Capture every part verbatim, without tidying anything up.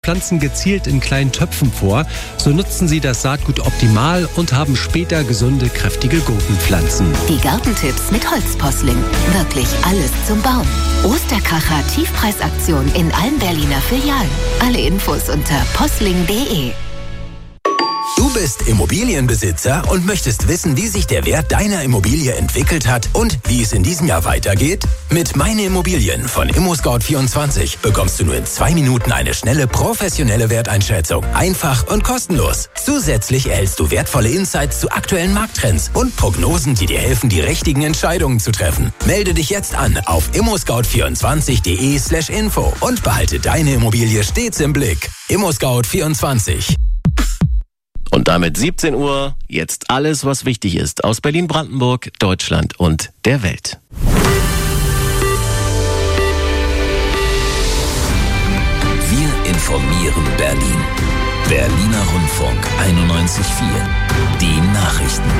pflanzen gezielt in kleinen Töpfen vor. So nutzen sie das Saatgut optimal und haben später gesunde, kräftige Gurkenpflanzen. Die Gartentipps mit Holzposling. Wirklich alles zum Bauen. Osterkracher Tiefpreisaktion in allen Berliner Filialen. Alle Infos unter posling punkt de. Du bist Immobilienbesitzer und möchtest wissen, wie sich der Wert deiner Immobilie entwickelt hat und wie es in diesem Jahr weitergeht? Mit Meine Immobilien von ImmoScout vierundzwanzig bekommst du nur in zwei Minuten eine schnelle, professionelle Werteinschätzung. Einfach und kostenlos. Zusätzlich erhältst du wertvolle Insights zu aktuellen Markttrends und Prognosen, die dir helfen, die richtigen Entscheidungen zu treffen. Melde dich jetzt an auf immoscout vierundzwanzig punkt de slash info und behalte deine Immobilie stets im Blick. ImmoScout vierundzwanzig. Und damit siebzehn Uhr, jetzt alles, was wichtig ist aus Berlin-Brandenburg, Deutschland und der Welt. Wir informieren Berlin. Berliner Rundfunk einundneunzig Komma vier. Die Nachrichten.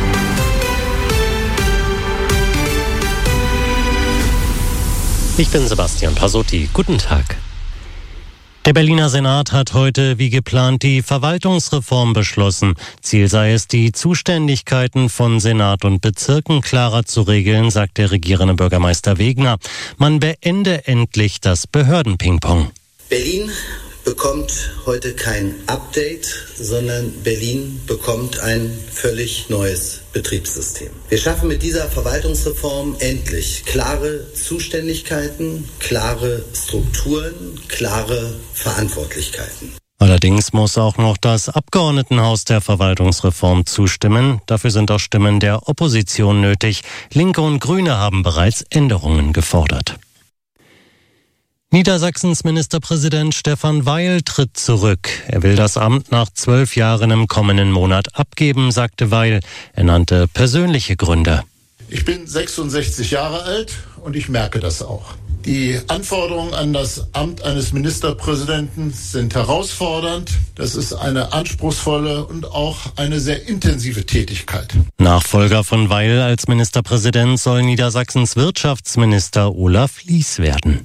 Ich bin Sebastian Pasotti. Guten Tag. Der Berliner Senat hat heute wie geplant die Verwaltungsreform beschlossen. Ziel sei es, die Zuständigkeiten von Senat und Bezirken klarer zu regeln, sagt der regierende Bürgermeister Wegner. Man beende endlich das Behördenpingpong. Berlin bekommt heute kein Update, sondern Berlin bekommt ein völlig neues Betriebssystem. Wir schaffen mit dieser Verwaltungsreform endlich klare Zuständigkeiten, klare Strukturen, klare Verantwortlichkeiten. Allerdings muss auch noch das Abgeordnetenhaus der Verwaltungsreform zustimmen. Dafür sind auch Stimmen der Opposition nötig. Linke und Grüne haben bereits Änderungen gefordert. Niedersachsens Ministerpräsident Stefan Weil tritt zurück. Er will das Amt nach zwölf Jahren im kommenden Monat abgeben, sagte Weil. Er nannte persönliche Gründe. Ich bin sechsundsechzig Jahre alt und ich merke das auch. Die Anforderungen an das Amt eines Ministerpräsidenten sind herausfordernd. Das ist eine anspruchsvolle und auch eine sehr intensive Tätigkeit. Nachfolger von Weil als Ministerpräsident soll Niedersachsens Wirtschaftsminister Olaf Lies werden.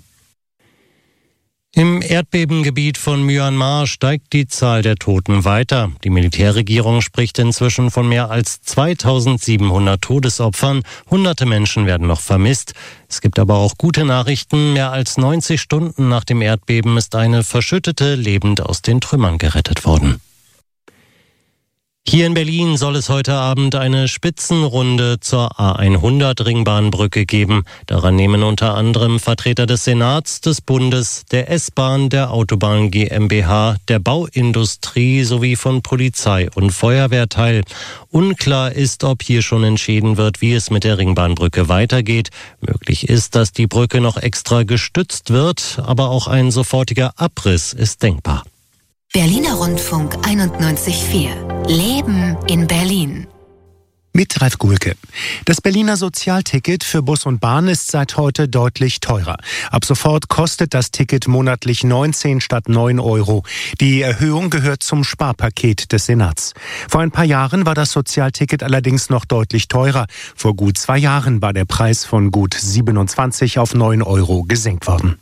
Im Erdbebengebiet von Myanmar steigt die Zahl der Toten weiter. Die Militärregierung spricht inzwischen von mehr als zweitausendsiebenhundert Todesopfern. Hunderte Menschen werden noch vermisst. Es gibt aber auch gute Nachrichten. Mehr als neunzig Stunden nach dem Erdbeben ist eine Verschüttete lebend aus den Trümmern gerettet worden. Hier in Berlin soll es heute Abend eine Spitzenrunde zur A hundert Ringbahnbrücke geben. Daran nehmen unter anderem Vertreter des Senats, des Bundes, der S-Bahn, der Autobahn GmbH, der Bauindustrie sowie von Polizei und Feuerwehr teil. Unklar ist, ob hier schon entschieden wird, wie es mit der Ringbahnbrücke weitergeht. Möglich ist, dass die Brücke noch extra gestützt wird, aber auch ein sofortiger Abriss ist denkbar. Berliner Rundfunk einundneunzig Komma vier. Leben in Berlin. Mit Ralf Guhlke. Das Berliner Sozialticket für Bus und Bahn ist seit heute deutlich teurer. Ab sofort kostet das Ticket monatlich neunzehn statt neun Euro. Die Erhöhung gehört zum Sparpaket des Senats. Vor ein paar Jahren war das Sozialticket allerdings noch deutlich teurer. Vor gut zwei Jahren war der Preis von gut siebenundzwanzig auf neun Euro gesenkt worden.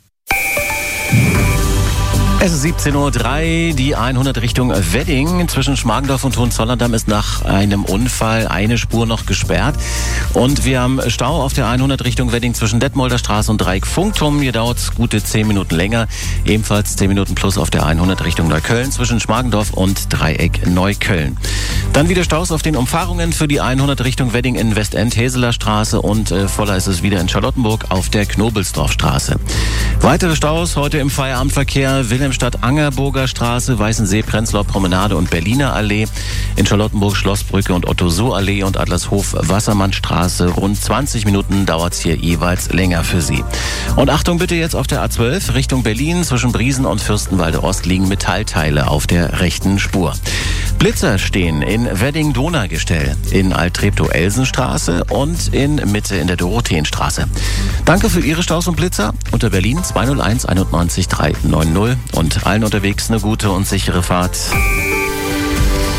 Es ist siebzehn Uhr drei, die hundert Richtung Wedding. Zwischen Schmargendorf und Hohenzollern-Damm ist nach einem Unfall eine Spur noch gesperrt. Und wir haben Stau auf der hundert Richtung Wedding zwischen Detmolder Straße und Dreieck Funkturm. Hier dauert es gute zehn Minuten länger. Ebenfalls zehn Minuten plus auf der hundert Richtung Neukölln zwischen Schmargendorf und Dreieck Neukölln. Dann wieder Staus auf den Umfahrungen für die hundert Richtung Wedding in Westend, Heseler Straße und äh, voller ist es wieder in Charlottenburg auf der Knobelsdorfstraße. Weitere Staus heute im Feierabendverkehr: Wilhelmstadt-Angerburger Straße, Weißensee, Prenzlauer Promenade und Berliner Allee. In Charlottenburg Schlossbrücke und Otto-Suhr-Allee und Adlershof-Wassermannstraße. Rund zwanzig Minuten dauert es hier jeweils länger für Sie. Und Achtung bitte jetzt auf der A zwölf Richtung Berlin. Zwischen Briesen und Fürstenwalde Ost liegen Metallteile auf der rechten Spur. Blitzer stehen in Wedding-Donaugestell, in Alt-Treptow-Elsenstraße und in Mitte in der Dorotheenstraße. Danke für Ihre Staus und Blitzer unter Berlin zwei null eins einundneunzig drei neun null und allen unterwegs eine gute und sichere Fahrt.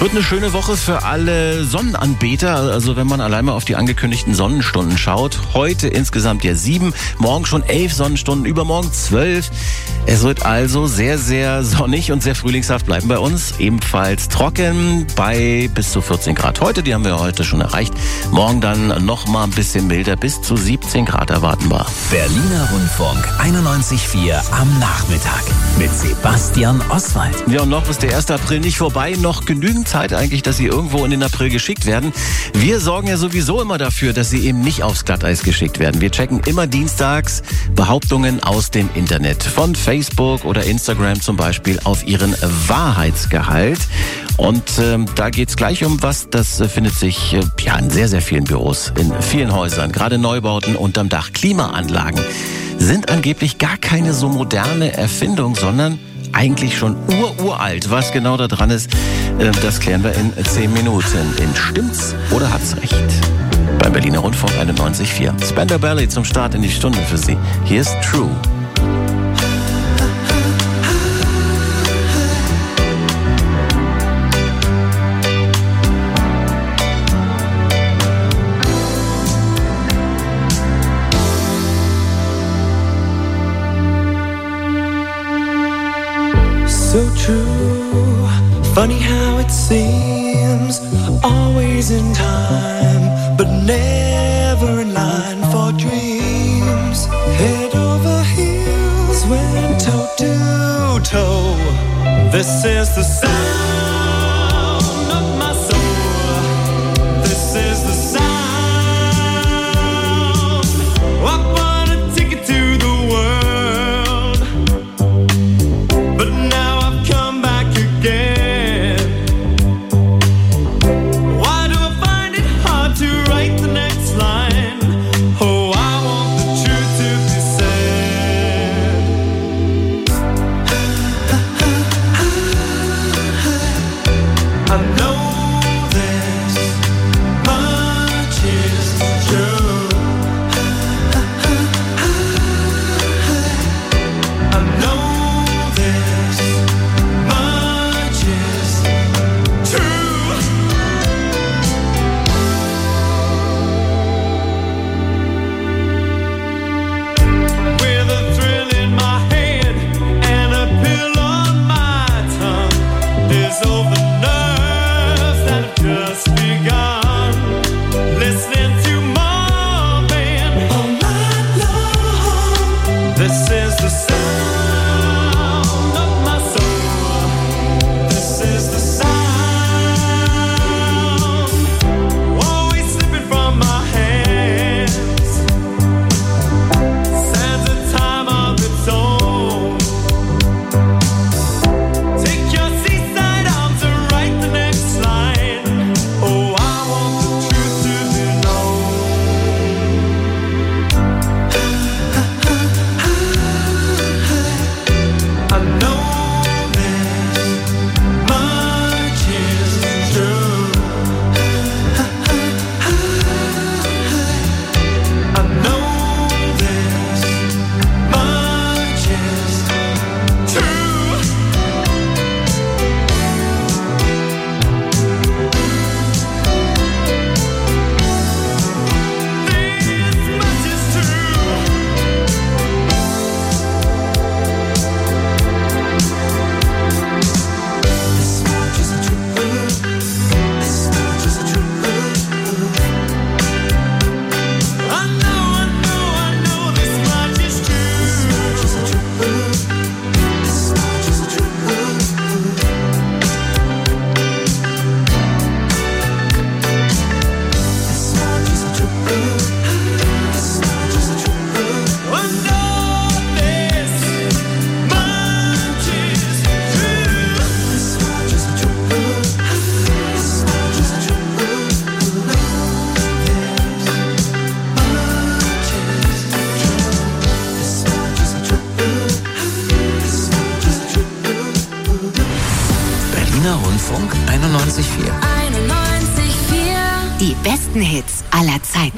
Wird eine schöne Woche für alle Sonnenanbeter. Also wenn man allein mal auf die angekündigten Sonnenstunden schaut. Heute insgesamt ja sieben, morgen schon elf Sonnenstunden, übermorgen zwölf. Es wird also sehr, sehr sonnig und sehr frühlingshaft bleiben bei uns. Ebenfalls trocken bei bis zu vierzehn Grad heute. Die haben wir heute schon erreicht. Morgen dann noch mal ein bisschen milder, bis zu siebzehn Grad erwartenbar. Berliner Rundfunk einundneunzig Komma vier am Nachmittag mit Sebastian Oswald. Ja, und noch ist der erste April nicht vorbei. Noch genügend Zeit eigentlich, dass Sie irgendwo in den April geschickt werden. Wir sorgen ja sowieso immer dafür, dass Sie eben nicht aufs Glatteis geschickt werden. Wir checken immer dienstags Behauptungen aus dem Internet. Von Facebook oder Instagram zum Beispiel auf Ihren Wahrheitsgehalt. Und ähm, da geht's gleich um was. Das äh, findet sich äh, ja in sehr, sehr vielen Büros, in vielen Häusern, gerade Neubauten unterm Dach. Klimaanlagen sind angeblich gar keine so moderne Erfindung, sondern eigentlich schon ururalt. Was genau da dran ist, äh, das klären wir in zehn Minuten. In Stimmt's oder hat's recht? Beim Berliner Rundfunk einundneunzig Komma vier. Spandau Ballet zum Start in die Stunde für Sie. Hier ist True. So true, funny how it seems, always in time, but never in line for dreams. Head over heels, went toe to toe. This is the sound of my soul. This is the sound. I wanna take it to the world, but now Rundfunk einundneunzig Komma vier. einundneunzig Komma vier. Die besten Hits aller Zeiten.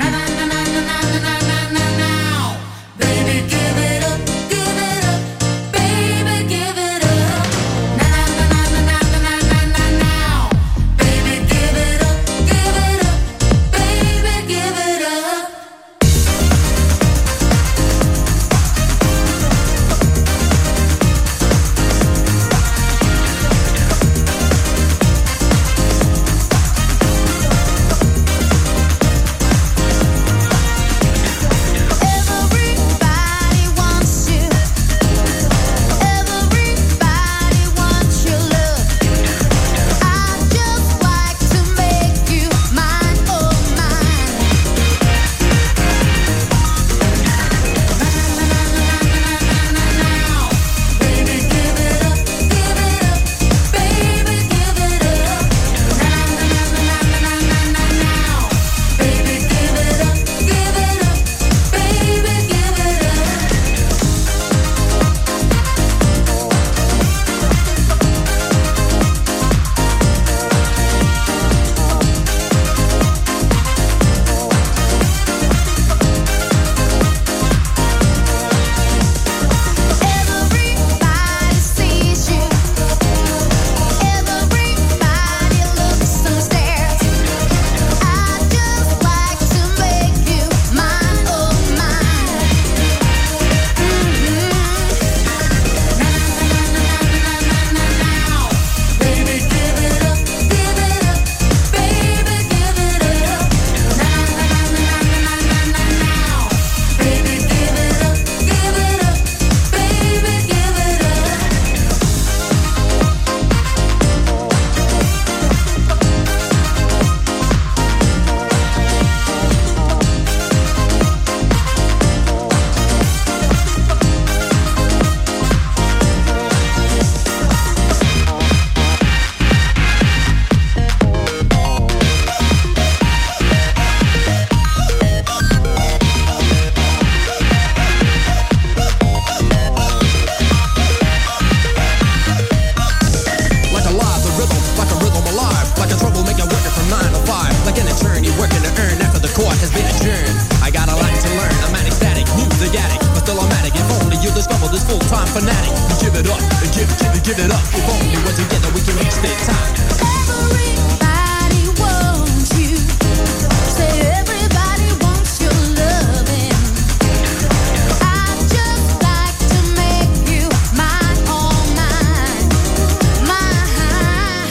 give it up. If only we're together we can reach that time. Everybody wants you. Say everybody wants your loving. I'd just like to make you mine, all mine, mine.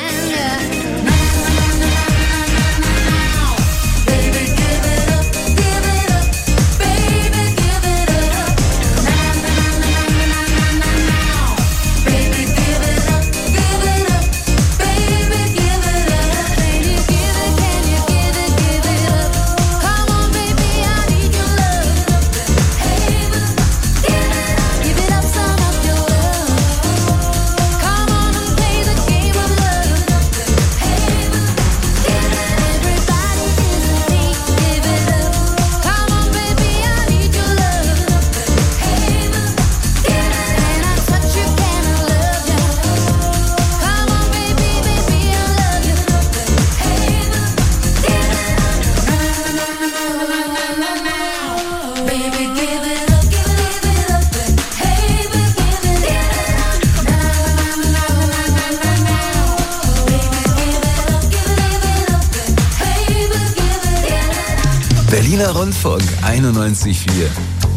Baby, give it up, give it up. Baby, give it up. Baby, give it up, give it up. Baby, give it up. Can you give it, can you give it, give it up? Come on, baby, I need your love. Hey, give it up, give it up some of your love. Come on and play the game of love. Hey, give it up. Everybody is a thief, give it up. Come on, baby, I need your love. Hey, give it up. Can I touch you, can I love you? Come on, baby, baby, I love you. Hey, give it up. Baby, give it up, give it up. Hey, give it up. Baby, give it up, give it up. Hey, give it up. Berliner Rundfunk einundneunzig Komma vier.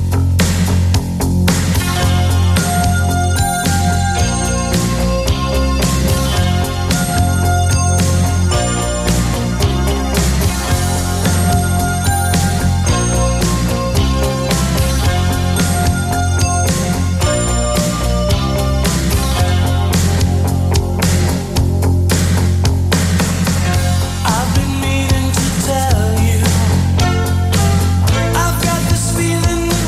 I've been meaning to tell you, I've got this feeling.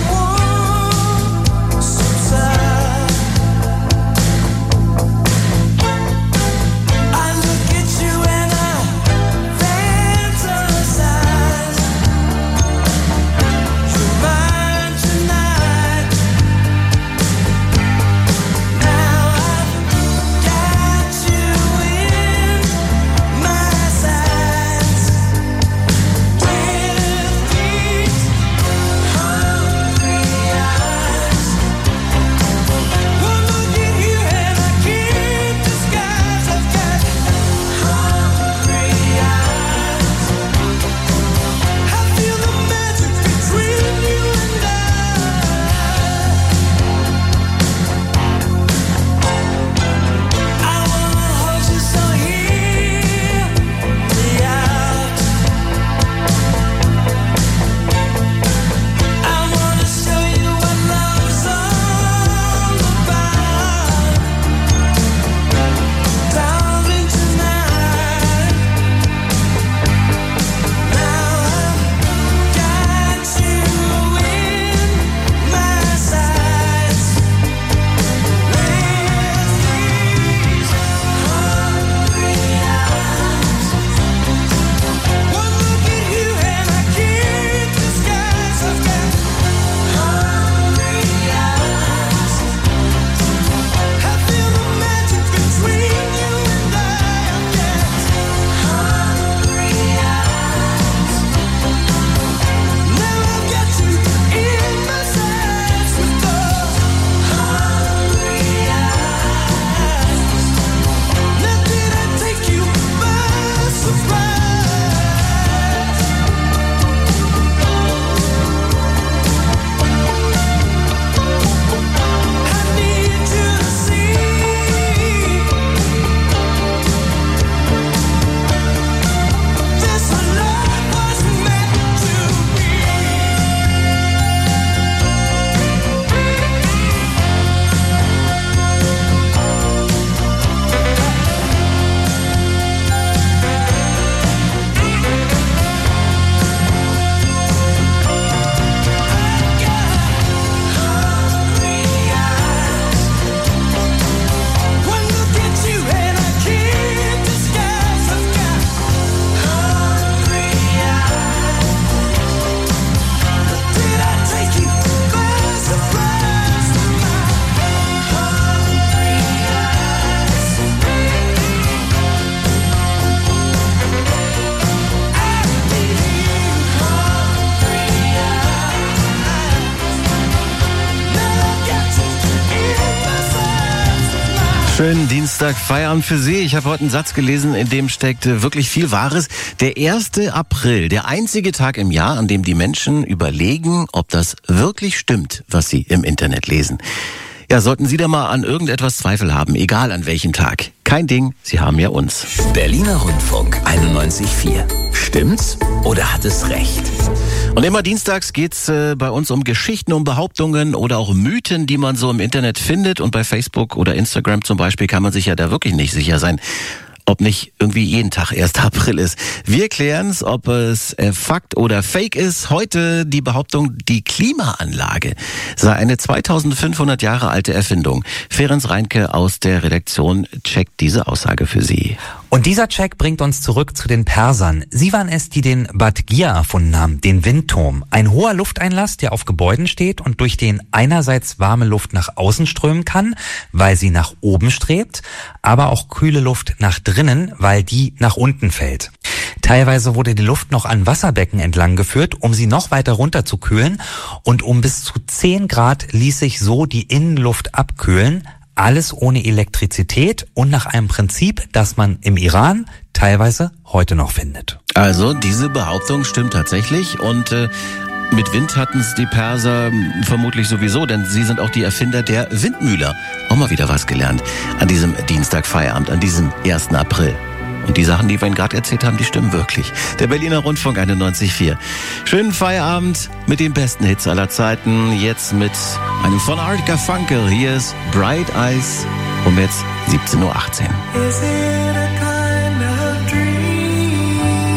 Schönen Dienstag, Feierabend für Sie. Ich habe heute einen Satz gelesen, in dem steckt wirklich viel Wahres. Der erste April, der einzige Tag im Jahr, an dem die Menschen überlegen, ob das wirklich stimmt, was sie im Internet lesen. Ja, sollten Sie da mal an irgendetwas Zweifel haben, egal an welchem Tag. Kein Ding, Sie haben ja uns. Berliner Rundfunk einundneunzig Komma vier. Stimmt's oder hat es recht? Und immer dienstags geht's äh, bei uns um Geschichten, um Behauptungen oder auch Mythen, die man so im Internet findet. Und bei Facebook oder Instagram zum Beispiel kann man sich ja da wirklich nicht sicher sein, ob nicht irgendwie jeden Tag erster April ist. Wir klären's, ob es äh, Fakt oder Fake ist. Heute die Behauptung, die Klimaanlage sei eine zweitausendfünfhundert Jahre alte Erfindung. Ferenc Reinke aus der Redaktion checkt diese Aussage für Sie. Und dieser Check bringt uns zurück zu den Persern. Sie waren es, die den Bad Gia erfunden haben, den Windturm. Ein hoher Lufteinlass, der auf Gebäuden steht und durch den einerseits warme Luft nach außen strömen kann, weil sie nach oben strebt, aber auch kühle Luft nach drinnen, weil die nach unten fällt. Teilweise wurde die Luft noch an Wasserbecken entlang geführt, um sie noch weiter runter zu kühlen, und um bis zu zehn Grad ließ sich so die Innenluft abkühlen. Alles ohne Elektrizität und nach einem Prinzip, das man im Iran teilweise heute noch findet. Also diese Behauptung stimmt tatsächlich und äh, mit Wind hatten es die Perser vermutlich sowieso, denn sie sind auch die Erfinder der Windmühle. Auch mal wieder was gelernt an diesem Dienstag Feierabend, an diesem ersten April. Und die Sachen, die wir Ihnen gerade erzählt haben, die stimmen wirklich. Der Berliner Rundfunk einundneunzig Komma vier. Schönen Feierabend mit den besten Hits aller Zeiten. Jetzt mit einem von Art Garfunkel. Hier ist Bright Eyes um jetzt siebzehn Uhr achtzehn. Is it a kind of dream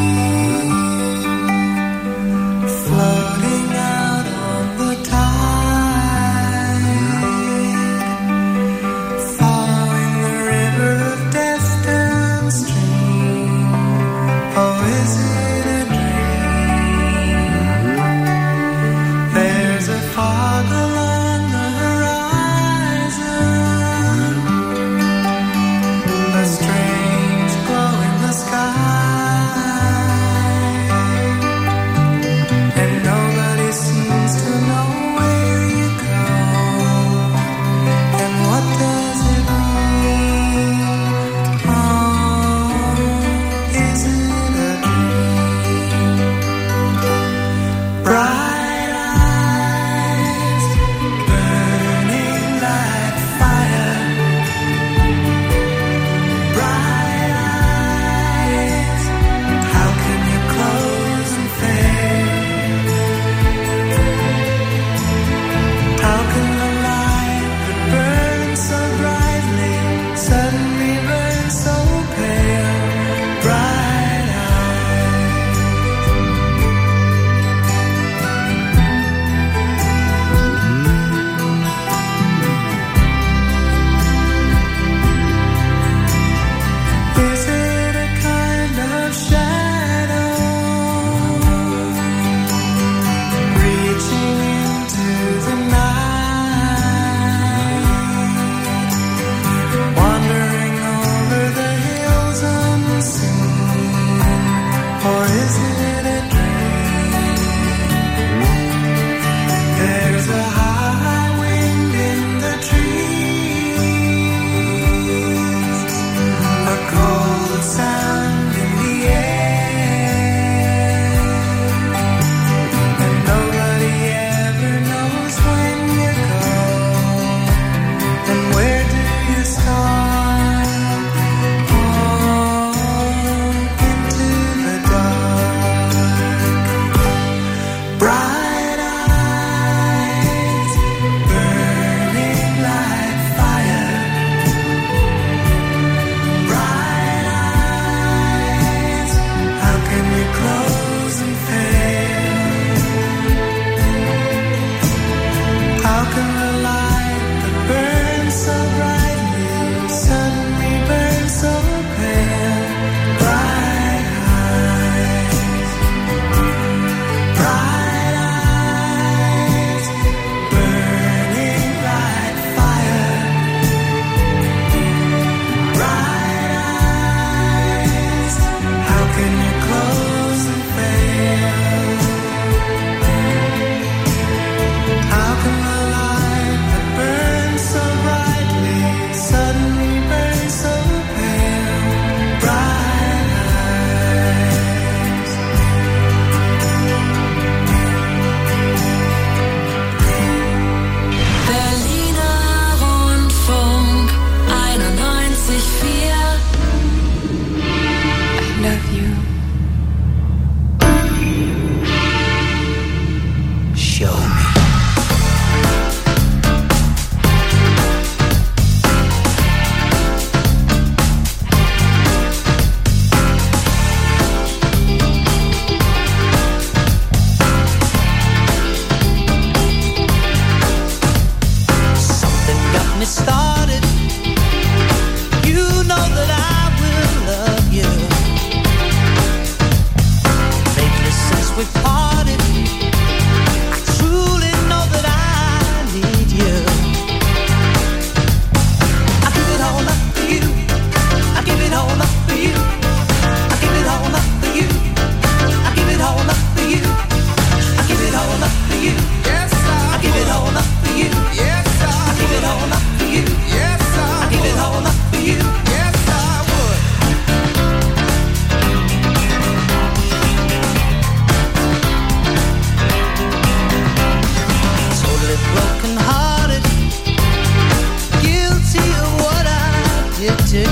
floating out on the tide, following the river of distant stream? Oh, is it a dream? There's a fog along the horizon, a strange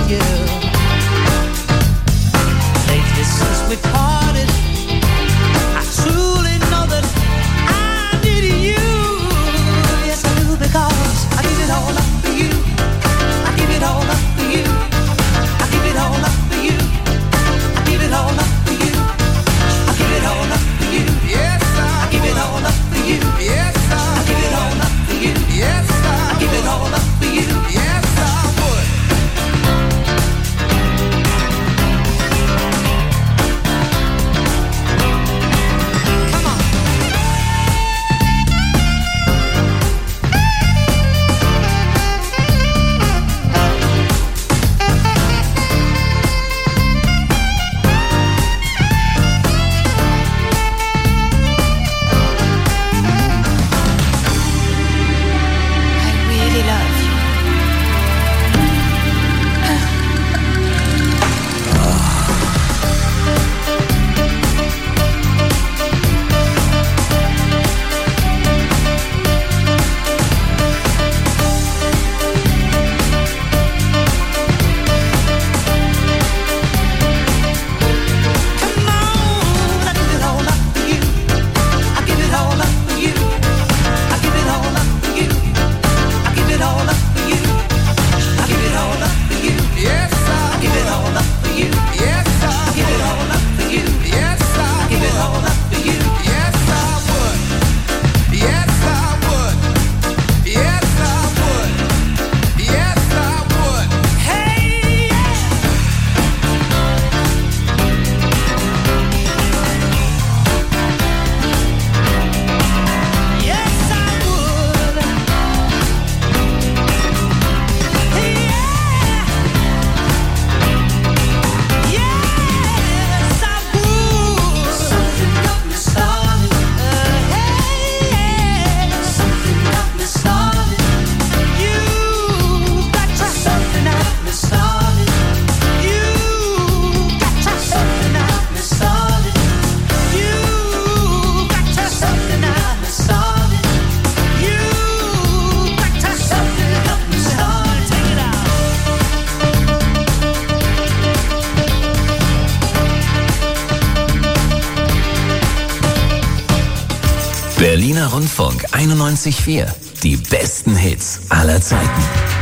you. Lately since we parted, I truly know that I need you. Yes, I do, because I give it all up for you. I give it all up for you. I give it all up for you. I give it all up for you. I give it all up for you. Yes, I give it all up for you. Yes, I give it all up for you. Yes, I give it all up for you. Yes, I would. Come on. I really love you. Come on, I give it all up for you. I give it all up for you. I give it all up for you. I give it all up for you. I give it all up for you. Yes, I give it all up for you. Yes, I give it all up for you. Yes, I give it all up for you. Yes, I would. Yes, I would. Yes, I would. Yes, I would. Hey, yeah. Yes, I would. Yeah. Yes, I would. Something got me started. Hey, yeah. Something got me started. You got to something got me started. You got to something got me started. You got to something got me started. You got to something got me started. Take it out. Berliner Rundfunk einundneunzig Komma vier. Die besten Hits aller Zeiten.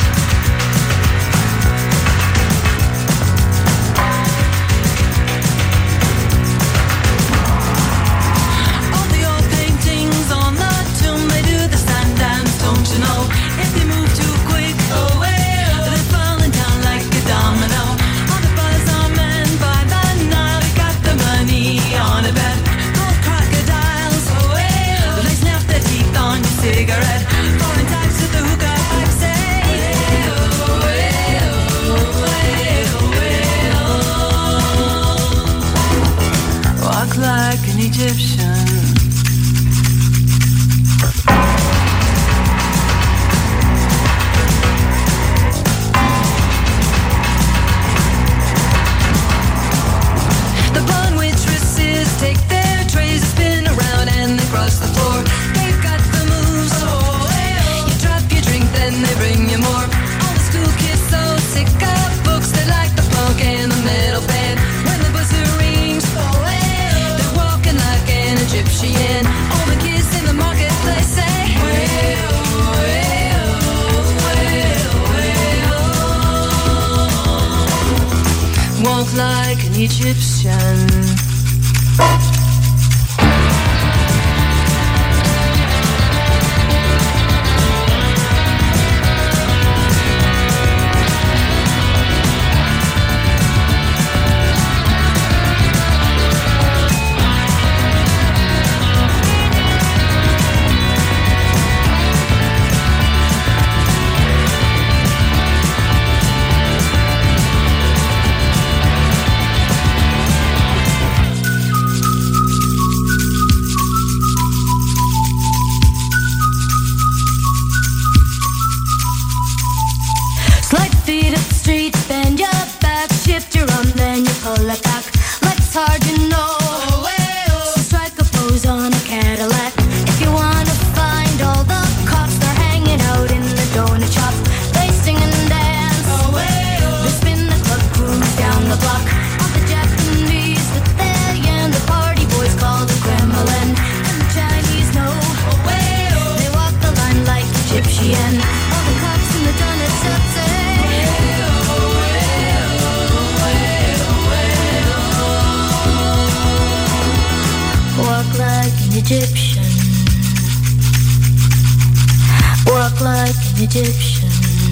All the old paintings on the tomb, they do the sun dance, don't you know? If they move too quick, oh well, they're falling down like a domino. All the buzz are men by the night, we got the money on a bet. Gold crocodiles, oh well, they snap their teeth on your cigarette. Foreign types with the hookah pipe say, oh well, oh well, oh well. Walk like an Egyptian. The blonde waitresses take their trays, spin around and they cross the floor. They've got the moves, oh well. You drop your drink, then they bring you more. All the school kids so sick of books, they like the funk and the metal band. When the buzzer rings, oh well, they're walking like an Egyptian. All the kids in the marketplace say, well, well, well, well. Walk like an Egyptian. Walk Egyptian. Walk like an Egyptian.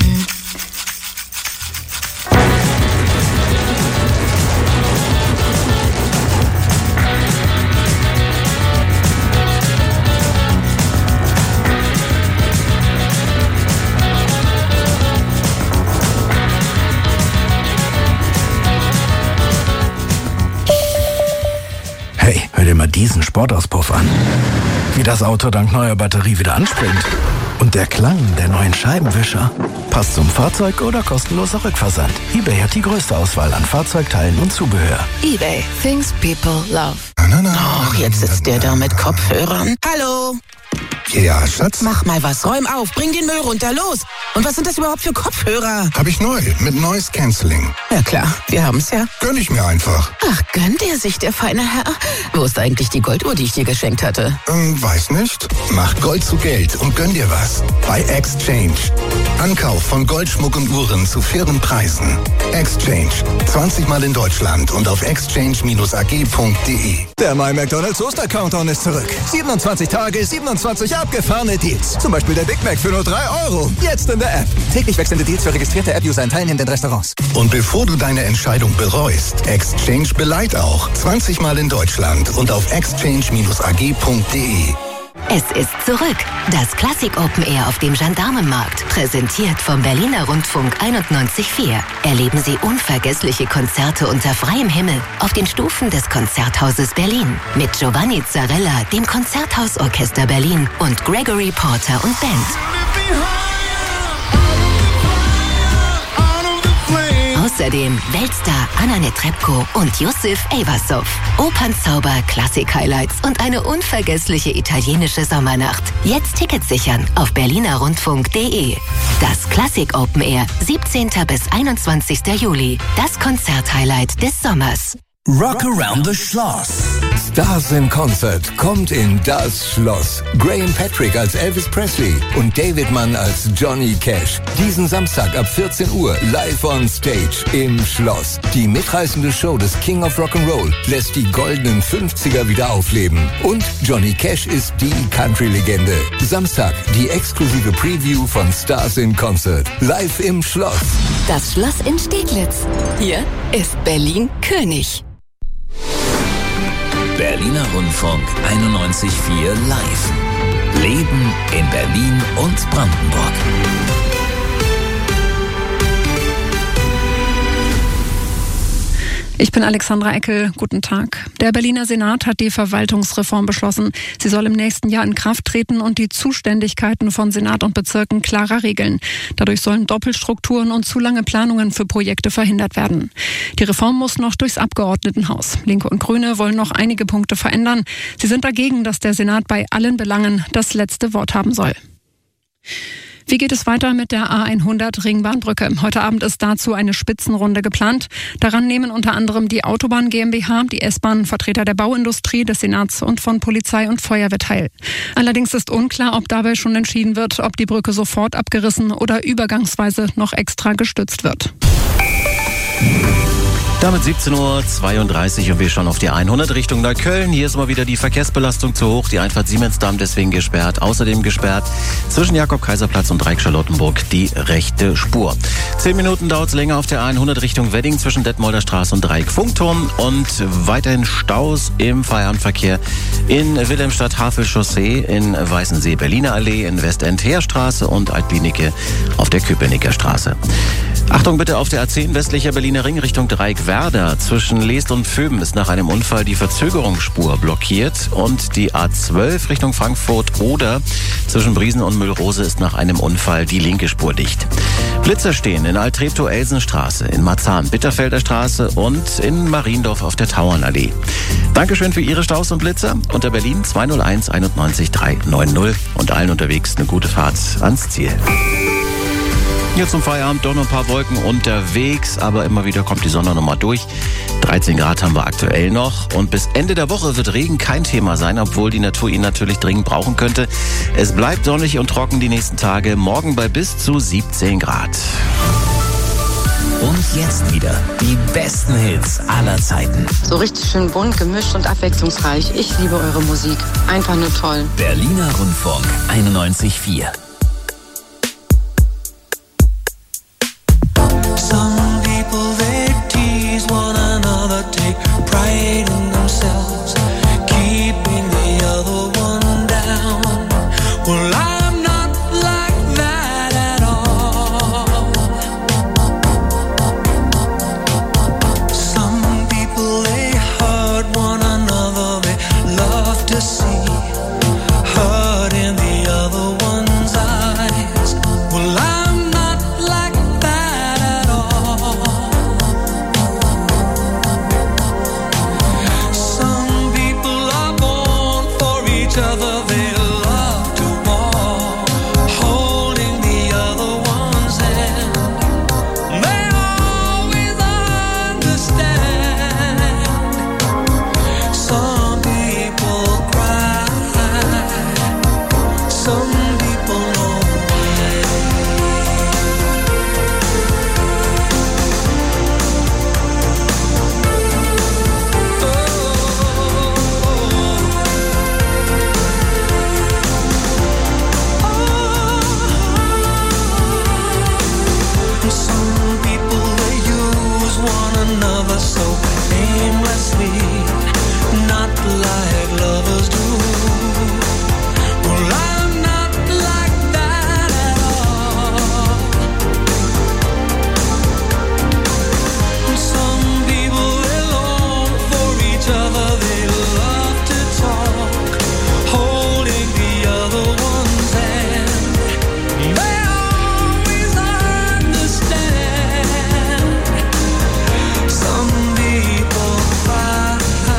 Hey, hör dir mal diesen Sportauspuff an. Wie das Auto dank neuer Batterie wieder anspringt. Und der Klang der neuen Scheibenwischer. Passt zum Fahrzeug oder kostenloser Rückversand. eBay hat die größte Auswahl an Fahrzeugteilen und Zubehör. eBay. Things people love. Ach, jetzt sitzt der da mit Kopfhörern. Hallo? Ja, Schatz? Mach mal was, räum auf, bring den Müll runter, los. Und was sind das überhaupt für Kopfhörer? Hab ich neu, mit Noise Cancelling. Ja klar, wir haben's ja. Gönn ich mir einfach. Ach, gönnt er sich, der feine Herr. Wo ist eigentlich die Golduhr, die ich dir geschenkt hatte? Ähm, weiß nicht. Mach Gold zu Geld und gönn dir was. Bei Exchange. Ankauf von Goldschmuck und Uhren zu fairen Preisen. Exchange. zwanzig Mal in Deutschland und auf exchange Bindestrich a g punkt d e. Der My McDonald's Oster-Countdown ist zurück. siebenundzwanzig Tage, siebenundzwanzig abgefahrene Deals. Zum Beispiel der Big Mac für nur drei Euro. Jetzt in der App. Täglich wechselnde Deals für registrierte App-User in teilnehmenden Restaurants. Und bevor du deine Entscheidung bereust, Exchange beleiht auch. zwanzig Mal in Deutschland und auf exchange Bindestrich a g punkt d e. Es ist zurück. Das Klassik Open Air auf dem Gendarmenmarkt. Präsentiert vom Berliner Rundfunk einundneunzig Komma vier. Erleben Sie unvergessliche Konzerte unter freiem Himmel auf den Stufen des Konzerthauses Berlin. Mit Giovanni Zarella, dem Konzerthausorchester Berlin und Gregory Porter und Band. Außerdem Weltstar Anna Netrebko und Yusuf Eyvassov. Opernzauber, Klassik-Highlights und eine unvergessliche italienische Sommernacht. Jetzt Tickets sichern auf berliner rundfunk punkt d e. Das Klassik Open Air, siebzehnten bis einundzwanzigsten Juli. Das Konzert-Highlight des Sommers. Rock Around the Schloss. Stars in Concert kommt in das Schloss. Graham Patrick als Elvis Presley und David Mann als Johnny Cash. Diesen Samstag ab vierzehn Uhr live on stage im Schloss. Die mitreißende Show des King of Rock'n'Roll lässt die goldenen fünfziger wieder aufleben. Und Johnny Cash ist die Country-Legende. Samstag die exklusive Preview von Stars in Concert. Live im Schloss. Das Schloss in Steglitz. Hier ist Berlin König. Berliner Rundfunk einundneunzig Komma vier live. Leben in Berlin und Brandenburg. Ich bin Alexandra Eckel. Guten Tag. Der Berliner Senat hat die Verwaltungsreform beschlossen. Sie soll im nächsten Jahr in Kraft treten und die Zuständigkeiten von Senat und Bezirken klarer regeln. Dadurch sollen Doppelstrukturen und zu lange Planungen für Projekte verhindert werden. Die Reform muss noch durchs Abgeordnetenhaus. Linke und Grüne wollen noch einige Punkte verändern. Sie sind dagegen, dass der Senat bei allen Belangen das letzte Wort haben soll. Wie geht es weiter mit der A hundert Ringbahnbrücke? Heute Abend ist dazu eine Spitzenrunde geplant. Daran nehmen unter anderem die Autobahn GmbH, die S-Bahn, Vertreter der Bauindustrie, des Senats und von Polizei und Feuerwehr teil. Allerdings ist unklar, ob dabei schon entschieden wird, ob die Brücke sofort abgerissen oder übergangsweise noch extra gestützt wird. Damit siebzehn Uhr zweiunddreißig und wir schauen auf die hundert Richtung Neukölln. Hier ist mal wieder die Verkehrsbelastung zu hoch. Die Einfahrt Siemensdamm deswegen gesperrt. Außerdem gesperrt zwischen Jakob-Kaiser-Platz und Dreieck-Charlottenburg die rechte Spur. Zehn Minuten dauert es länger auf der hundert Richtung Wedding zwischen Detmolder Straße und Dreieck-Funkturm. Und weiterhin Staus im Feierabendverkehr in Wilhelmstadt-Havel-Chaussee, in Weißensee Berliner Allee, in Westend Heerstraße und Altklinike auf der Köpenicker Straße. Achtung bitte auf der A zehn westlicher Berliner Ring Richtung Dreieck-Werder. Zwischen Leest und Föben ist nach einem Unfall die Verzögerungsspur blockiert. Und die A zwölf Richtung Frankfurt oder zwischen Briesen und Müllrose ist nach einem Unfall die linke Spur dicht. Blitzer stehen in Altreptow-Elsenstraße, in Marzahn-Bitterfelder Straße und in Mariendorf auf der Tauernallee. Dankeschön für Ihre Staus und Blitzer. Unter Berlin zwei null eins einundneunzig dreihundertneunzig und allen unterwegs eine gute Fahrt ans Ziel. Jetzt zum Feierabend doch noch ein paar Wolken unterwegs, aber immer wieder kommt die Sonne nochmal durch. dreizehn Grad haben wir aktuell noch und bis Ende der Woche wird Regen kein Thema sein, obwohl die Natur ihn natürlich dringend brauchen könnte. Es bleibt sonnig und trocken die nächsten Tage, morgen bei bis zu siebzehn Grad. Und jetzt wieder die besten Hits aller Zeiten. So richtig schön bunt, gemischt und abwechslungsreich. Ich liebe eure Musik. Einfach nur toll. Berliner Rundfunk einundneunzig Komma vier. Some people they tease one another, take pride in themselves, keeping the other one down. Well, I'm not like that at all. Some people they hurt one another, they love to see hurt in the other one's eyes. Well, I'm not like that at all. Some people are born for each other, they love to walk, holding the other one's hand. They always understand. Some people cry, some people know some people they use one another so aimlessly, not like lovers do. Well, I'm not like that at all. Some people they long for each other, they love to talk, holding the other one's hand. They always understand. Some people cry,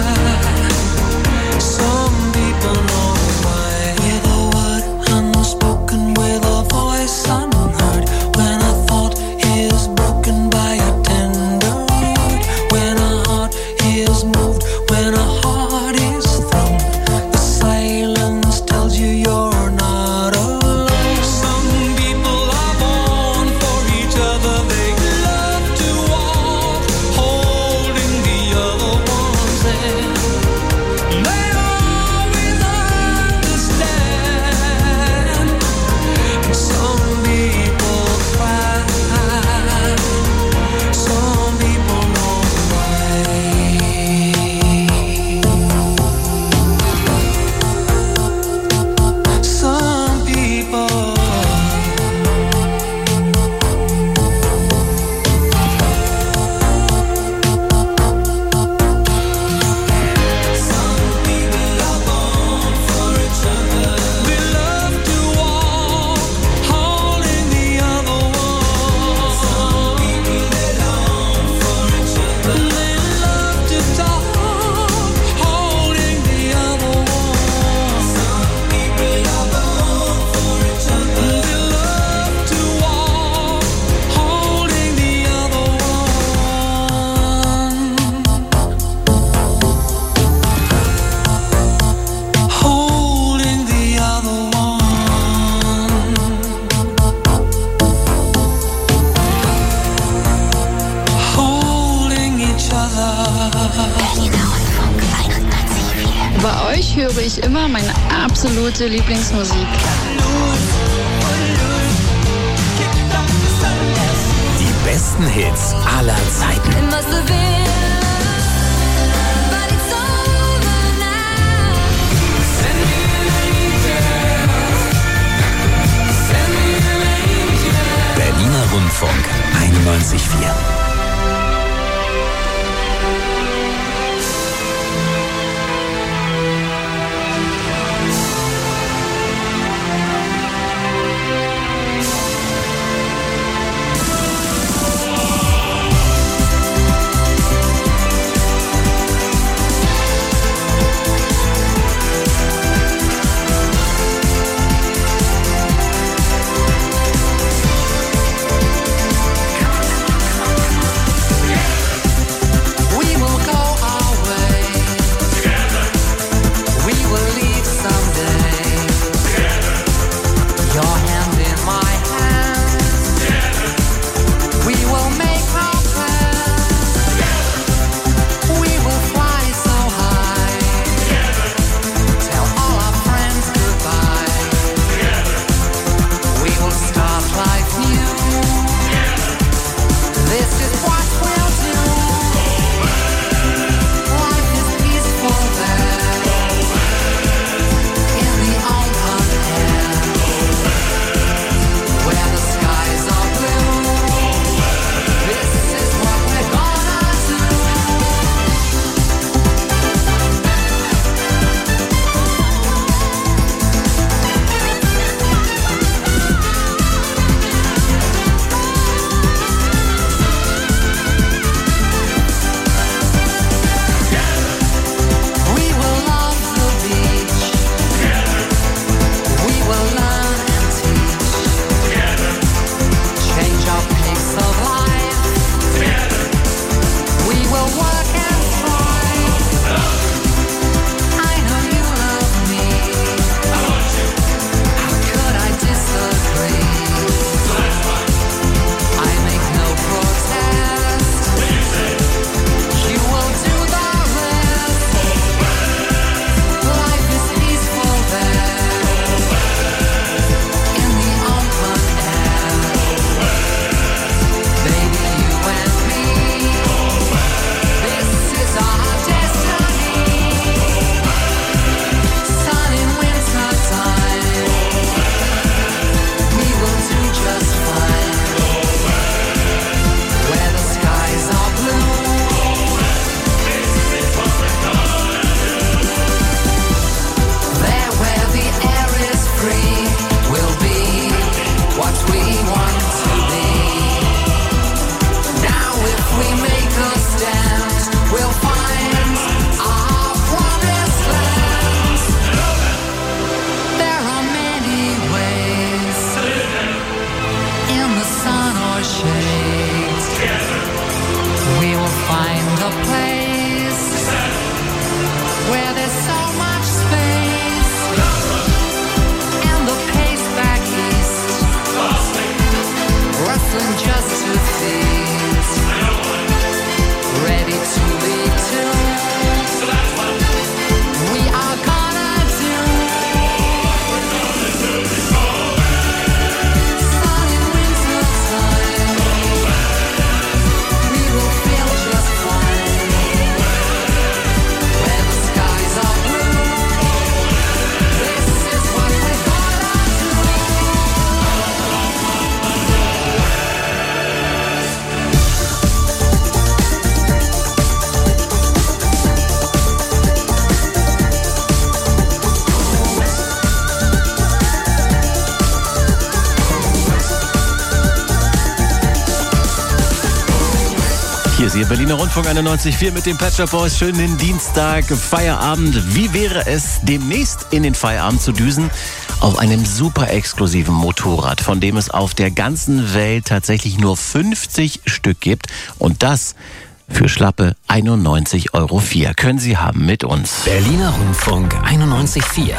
some people know why. With a word unspoken, with a voice unheard, when a thought is broken by a tender word, when a heart is moved, when a heart is thrown, the silence tells you you're not alone. Some people are born for each other, they love to walk, holding the other one's hand. They always understand. Some people cry, some people know why. Some people Some people are born for each other. They love to walk, holding the other one. Some people they long for each other. They love to talk, holding the other one. Some people are born for each other. They love to walk, holding the other one. Holding the other one. Holding each other. Bei euch höre ich immer meine absolute Lieblingsmusik. Die besten Hits aller Zeiten. Berliner Rundfunk einundneunzig Komma vier. a place where there's so much space and the pace back east, rustling just to thieves, ready to lead till we are gonna do sun in winter time. We will feel just fine where the skies are blue. This is what we're gonna Hier ist Ihr Berliner Rundfunk einundneunzig Komma vier mit dem Pet Shop Boys. Schönen Dienstag, Feierabend. Wie wäre es, demnächst in den Feierabend zu düsen auf einem super exklusiven Motorrad, von dem es auf der ganzen Welt tatsächlich nur fünfzig Stück gibt. Und das für schlappe einundneunzig Euro vier. Können Sie haben mit uns. Berliner Rundfunk einundneunzig Komma vier.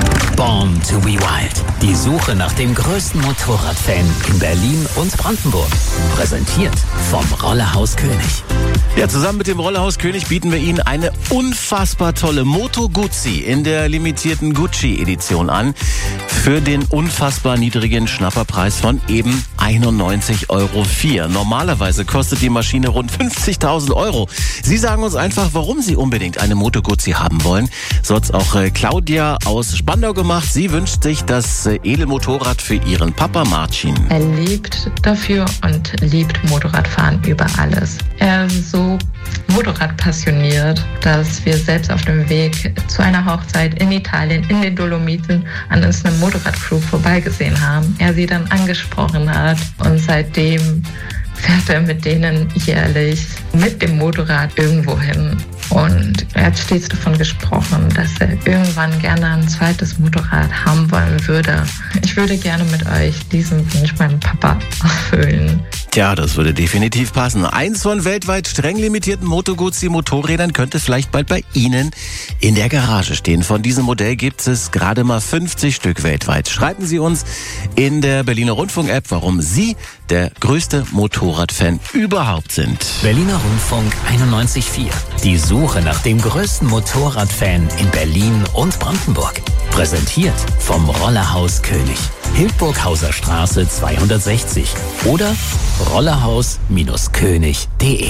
Born to be Wild. Die Suche nach dem größten Motorradfan in Berlin und Brandenburg. Präsentiert vom Rollerhaus König. Ja, zusammen mit dem Rollerhaus König bieten wir Ihnen eine unfassbar tolle Moto Guzzi in der limitierten Gucci-Edition an. Für den unfassbar niedrigen Schnapperpreis von eben einundneunzig Euro vier. Normalerweise kostet die Maschine rund fünfzigtausend Euro. Sie sagen uns einfach, warum Sie unbedingt eine Moto Guzzi haben wollen. So hat's auch äh, Claudia aus Spandau gemacht. Sie wünscht sich das äh, Edelmotorrad für ihren Papa Marcin. Er lebt dafür und liebt Motorradfahren über alles. Er ist so Motorrad-passioniert, dass wir selbst auf dem Weg zu einer Hochzeit in Italien, in den Dolomiten, an uns eine Motorradcrew vorbeigesehen haben. Er sie dann angesprochen hat und seitdem fährt er mit denen jährlich mit dem Motorrad irgendwo hin. Und er hat stets davon gesprochen, dass er irgendwann gerne ein zweites Motorrad haben wollen würde. Ich würde gerne mit euch diesen Wunsch meinem Papa erfüllen. Tja, das würde definitiv passen. Eins von weltweit streng limitierten Moto Guzzi Motorrädern könnte vielleicht bald bei Ihnen in der Garage stehen. Von diesem Modell gibt es gerade mal fünfzig Stück weltweit. Schreiben Sie uns in der Berliner Rundfunk-App, warum Sie der größte Motorradfan überhaupt sind. Berliner Rundfunk einundneunzig Komma vier. Die Suche nach dem größten Motorradfan in Berlin und Brandenburg. Präsentiert vom Rollerhaus König. Hildburghauser Straße zweihundertsechzig oder rollerhaus König punkt de.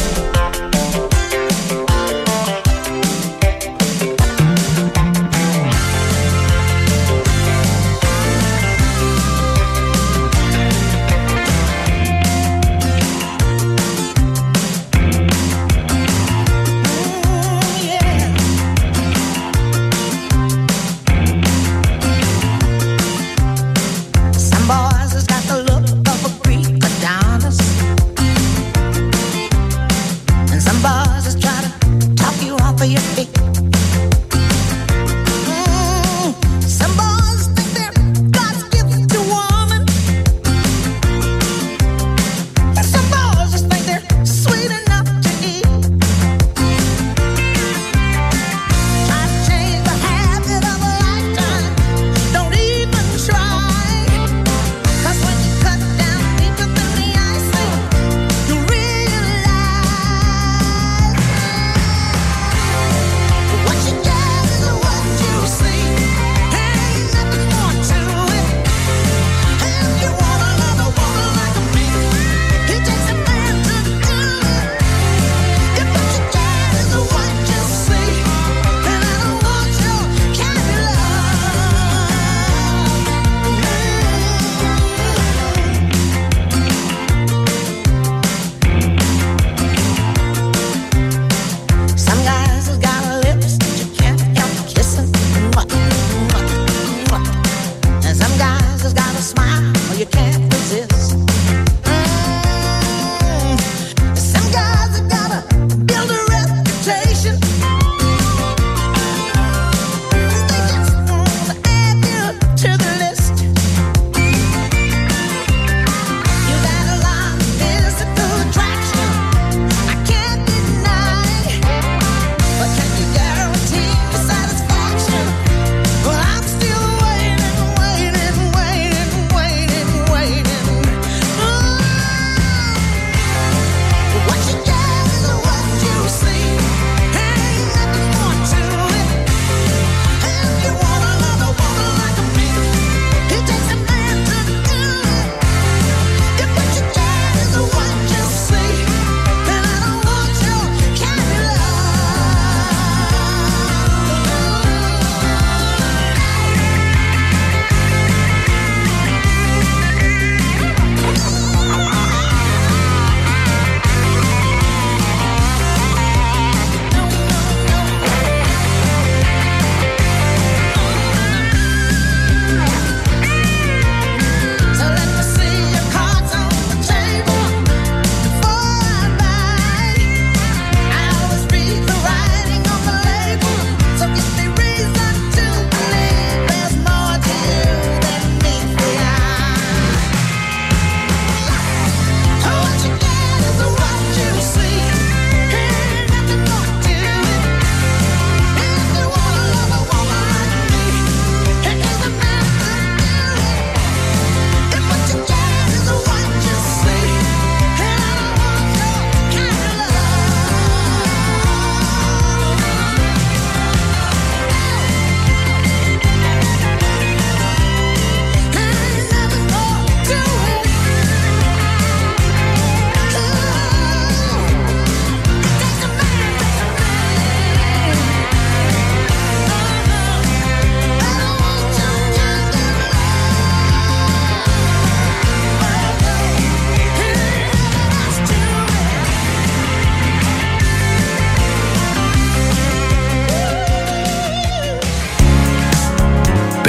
Some boys has got the look of a Greek Adonis.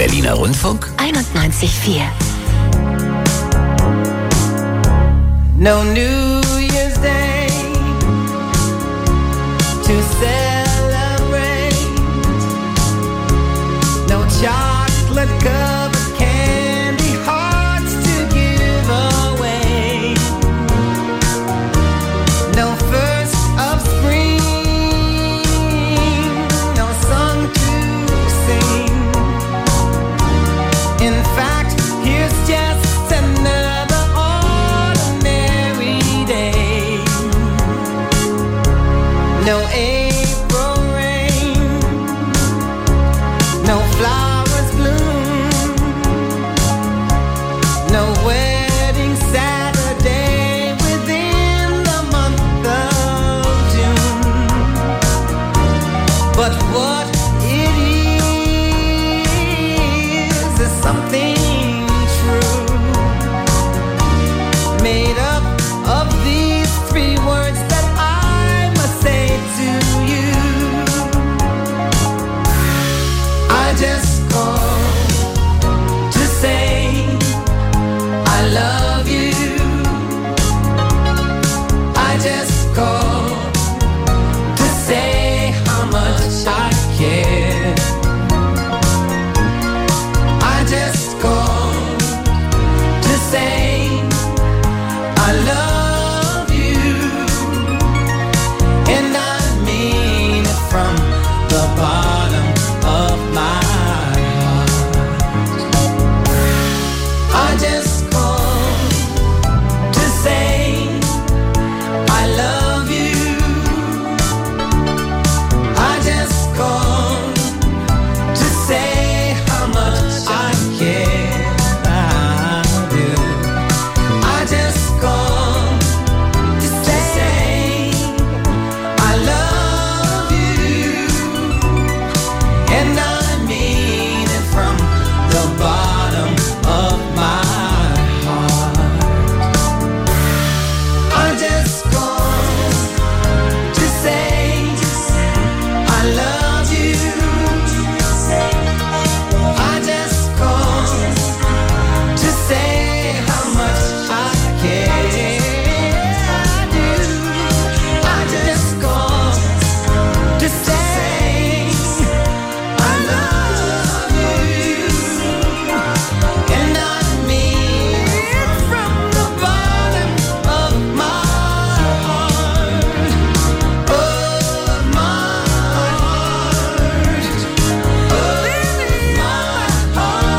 Berliner Rundfunk einundneunzig Komma vier. No New Year's Day to celebrate. No chocolate covered candy hearts to give away. No first of spring, no song to sing. In fact, here's just another ordinary day. No April rain, no flowers bloom, no wedding Saturday within the month of June. But what it is is something true, made up of these three words that I must say to you. I just called to say I love you. I just called to say how much I care. I just called to say I love you, and I mean it from the bottom of my heart. I just called to say I love you. I just called to say how much I care. I do. I just called to say I love you, and I mean it from the bottom of my heart. I just called to say I love you. I just called to say how much I care. I do. I just called to say I love you, and I mean it from the bottom of my heart, of my heart, of my